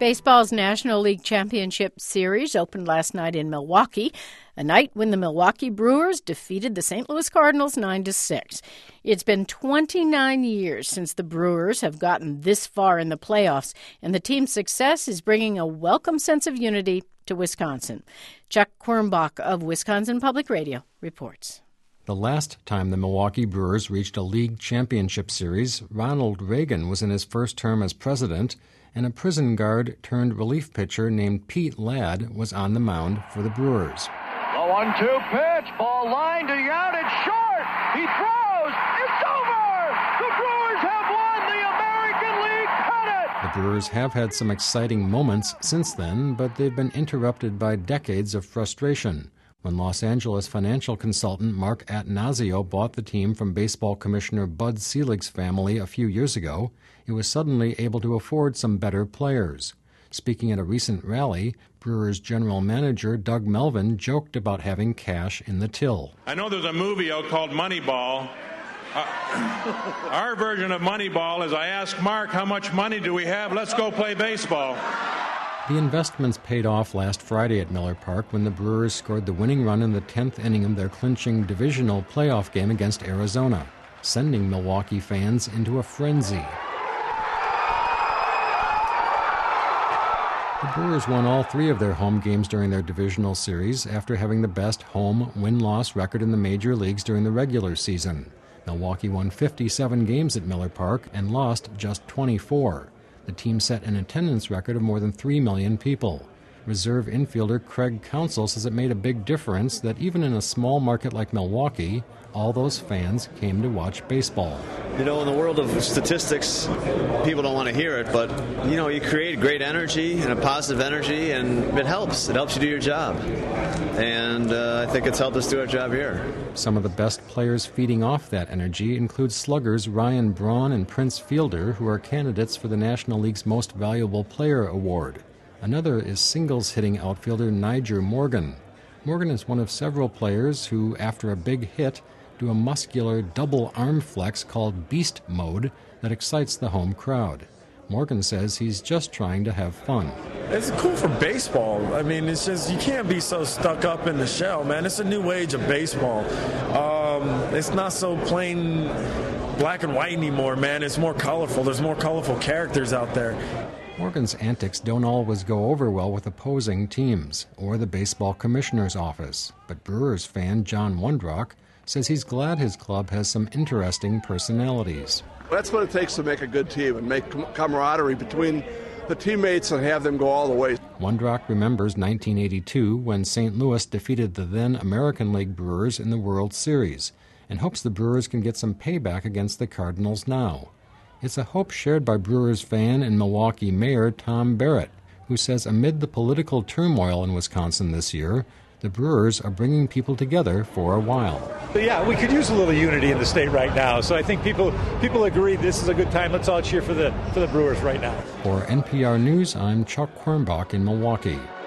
Baseball's National League Championship Series opened last night in Milwaukee, a night when the Milwaukee Brewers defeated the St. Louis Cardinals 9-6. It's been 29 years since the Brewers have gotten this far in the playoffs, and the team's success is bringing a welcome sense of unity to Wisconsin. Chuck Quirmbach of Wisconsin Public Radio reports. The last time the Milwaukee Brewers reached a league championship series, Ronald Reagan was in his first term as president, and a prison guard turned relief pitcher named Pete Ladd was on the mound for the Brewers. The 1-2 pitch, ball line to Yount, it's short, he throws, it's over! The Brewers have won the American League pennant! The Brewers have had some exciting moments since then, but they've been interrupted by decades of frustration. When Los Angeles financial consultant Mark Attanasio bought the team from baseball commissioner Bud Selig's family a few years ago, he was suddenly able to afford some better players. Speaking at a recent rally, Brewers general manager Doug Melvin joked about having cash in the till. I know there's a movie out called Moneyball. Our version of Moneyball is I ask Mark, how much money do we have? Let's go play baseball. The investments paid off last Friday at Miller Park when the Brewers scored the winning run in the 10th inning of their clinching divisional playoff game against Arizona, sending Milwaukee fans into a frenzy. The Brewers won all three of their home games during their divisional series after having the best home win-loss record in the major leagues during the regular season. Milwaukee won 57 games at Miller Park and lost just 24. The team set an attendance record of more than 3 million people. Reserve infielder Craig Counsell says it made a big difference that even in a small market like Milwaukee, all those fans came to watch baseball. You know, in the world of statistics, people don't want to hear it, but, you know, you create great energy and a positive energy, and it helps. It helps you do your job. And I think it's helped us do our job here. Some of the best players feeding off that energy include sluggers Ryan Braun and Prince Fielder, who are candidates for the National League's Most Valuable Player award. Another is singles-hitting outfielder Nyjer Morgan. Morgan is one of several players who, after a big hit, do a muscular double arm flex called beast mode that excites the home crowd. Morgan says he's just trying to have fun. It's cool for baseball. I mean, it's just, you can't be so stuck up in the shell, man. It's a new age of baseball. It's not so plain black and white anymore, man. It's more colorful. There's more colorful characters out there. Morgan's antics don't always go over well with opposing teams or the baseball commissioner's office, but Brewers fan John Wondrock says he's glad his club has some interesting personalities. That's what it takes to make a good team and make camaraderie between the teammates and have them go all the way. Wondrock remembers 1982 when St. Louis defeated the then American League Brewers in the World Series and hopes the Brewers can get some payback against the Cardinals now. It's a hope shared by Brewers fan and Milwaukee Mayor Tom Barrett, who says amid the political turmoil in Wisconsin this year, the Brewers are bringing people together for a while. Yeah, we could use a little unity in the state right now, so I think people agree this is a good time. Let's all cheer for the Brewers right now. For NPR News, I'm Chuck Quirmbach in Milwaukee.